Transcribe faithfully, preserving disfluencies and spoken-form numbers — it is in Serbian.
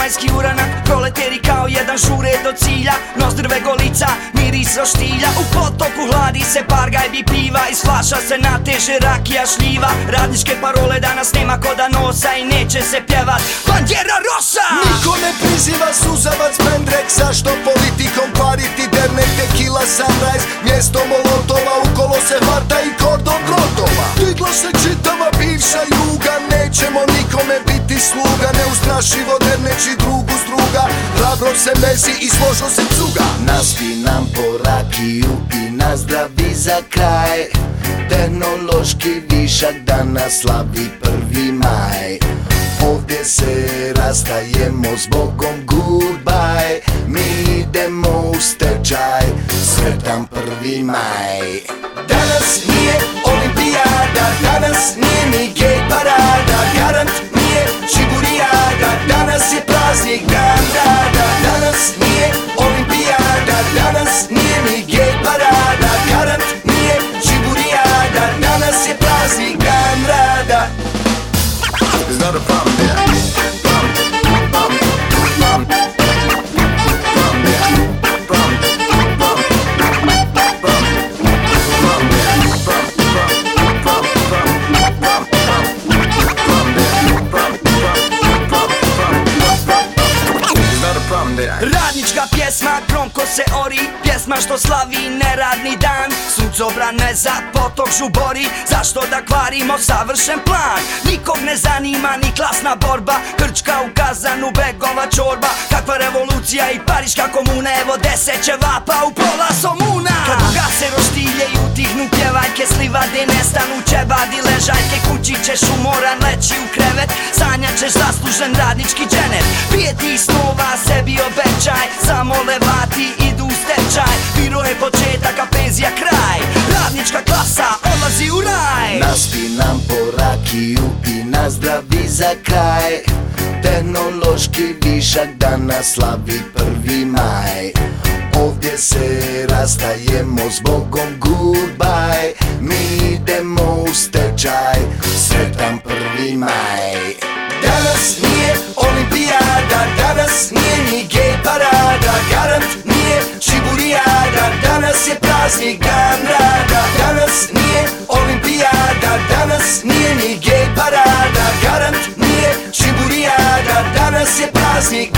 Majski uranak, proleteri kao jedan žure do cilja. Nozdrve golica, miris roštilja. U potoku hladi se bar gajbi piva. Iz flaša se nateže rakija šljiva. Radničke parole danas nema koda nosa i neće se pjevat Bandjera Rosa. Niko ne priziva suzavac Bendrek. Zašto politikom pariti dernek? Tequila Sunrise, mjesto molotova. Ukolo se hvata i kordon grotova. Digla se čitava bivša juga. Nećemo nikome biti sluga. Neustrašivo derneći drugu struga. Hrabro se mezi i složo se cuga. Naspi nam po rakiju i nazdravi za kraj. Tehnološki višak danas slavi prvi maj. Ovdje se rastajemo s Bogom, goodbye. Mi idemo u stečaj, sretan prvi maj. Danas nije olimpijada, danas nije ni gej parada. Garant nije čiburijada, danas je praznik dan rada. Danas nije olimpijada, danas nije ni gej parada. Garant nije čiburijada, danas je praznik dan rada. There's not a problem there. Radnička pjesma, gromko se ori. Pjesma što slavi neradni dan. Suncobrane za potok žubori. Zašto da kvarimo savršen plan? Nikog ne zanima ni klasna borba. Krčka u kazanu, begova čorba. Kakva revolucija i pariška komuna. Evo deset ćevapa u pola somuna. Kad ugase roštilje i utihnu pjevajke. Slivade nestanu ćebadi ležajke. Kući ćeš umoran leći u krevet. Sanjat ćeš zaslužen radnički dženet. Pije ti snova, sebi obećaj. Samo levati idu u stečaj. Biro je početak, a penzija kraj. Radnička klasa odlazi u raj. Naspi nam po rakiju i nazdravi za kraj. Tehnološki višak danas slavi prvi maj. Ovdje se rastajemo s Bogom, goodbye. Mi idemo u stečaj, sretan prvi maj. Danas nije olimpijada, danas nije ni gej parada. Garant nije čiburijada, danas je praznik dan rada. Danas nije olimpijada, danas nije ni gej parada. Garant nije čiburijada, danas je praznik